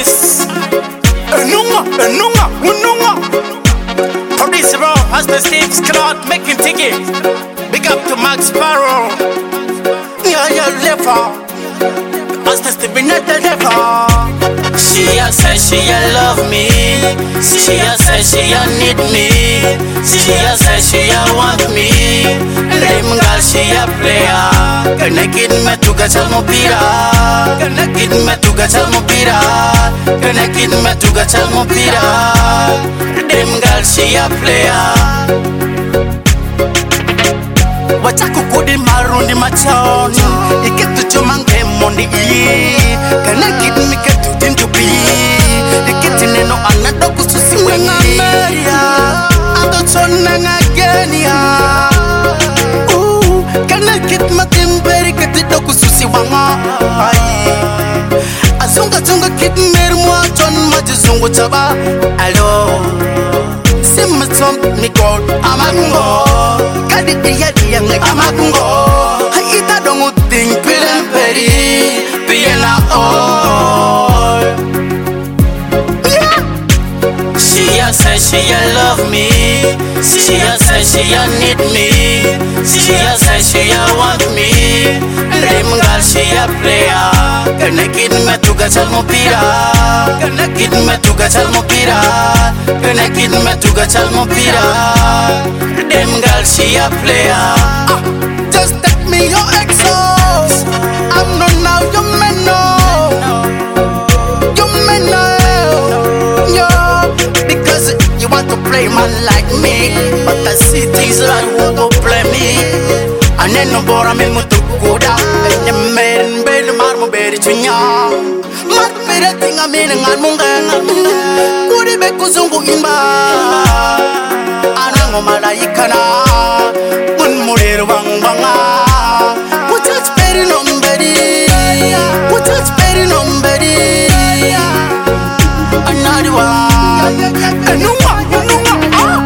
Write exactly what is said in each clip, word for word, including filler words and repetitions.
artist. Enunga, Enunga, Ununga. Producer Raw, Pastor Steve Scott, making ticket. Big up to Max Sparrow. Yeah, yeah, lever. Pastor Steve, not the lever. She a say she a love me. She a say she a need me. She a say she a want me. Them girl she a player. Gonna get me to get some pira. Gonna get me to get some pira. Gonna get me to get some pira. Them girl she a player. Wachaku kudi marundi machoni. Iketu chumange mondi iyi. Gonna get me ketu dintu bi. Iketi neno anadoku susi wenga meria. Ando chona ngagenia. Ooh, gonna get me timberi keti doku susi wanga. Aye. Azunga zunga kit meru mwa chon majizungu chaba. Hello. Simma tom mi call amakungo. Kadi iya dia ngai amakungo. Haita dongu ting pilen peri. Piena all. She a say she a love me. She a say she a need me. She a say she a want me. Them girl she a player. Gonna get me to get some pira. Gonna get me to get some pira. Gonna get me to get some pira. Them girl she a player. Ah, just take me your exos. I'm not now your man no. You man no. Because you want to play man like me, but I see things that want to play me. And then no bora me mutu kuda. And the men bed marmo bed chunya. Mat bed tinga me ngan munga. Kuri be kuzungu imba. Anango malaika na. Un murir wang wanga. Muchach bed no bedi. Muchach bed no bedi. Another one. Enunga, Enunga, ah.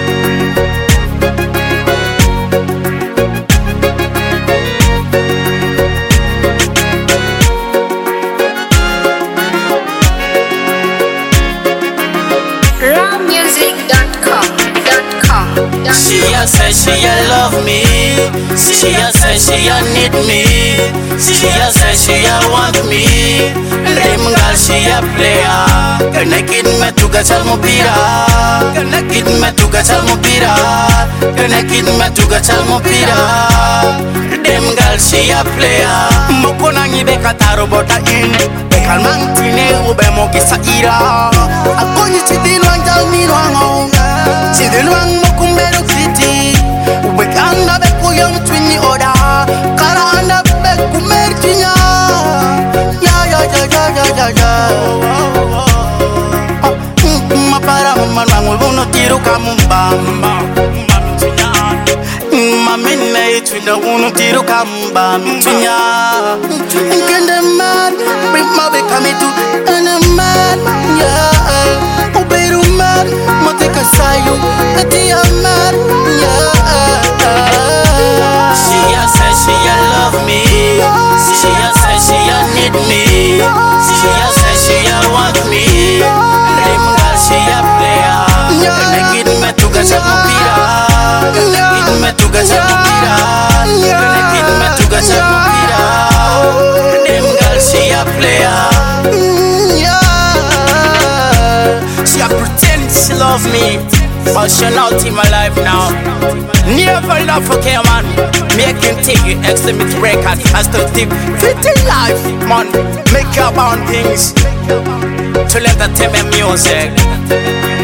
raw music dot com. She a say she a love me. She a say she a need me. She a say she a want me. Them girl she a player. Gonna get me to get some pira. Gonna get me to get some pira. Gonna get me to get some pira. Them girl she a player. Mokona ngibe kataro bota in. Bekal mantine ube mokisa ira. Akonyi chidil wanjal milwango. Chidil wang mokumbero kiti. Ube kanda beku yang twini oda. Kara anda beku merchinya. Ya ya ya ya ya ya ya. Mapara mmanwangu uno tiru kamumbamba. Mamina itwina uno tiru kamba mtunya. Nkende man, bring my back me to ana man. Yeah, uberu man, mateka sayu ati man. Yeah. She a say she a love me. She a say she a need me. She a say she a want me. Them girl she a player. Gonna get me to get some pira. Gonna get me to get some pira. Gonna get me to get some pira. Them girl she a player. She a pretend she love me, but she not in my life now. Never love for care man. Making Tiggy Extremity Records as to Steve fifty life man. Make up on things to let the tell me music.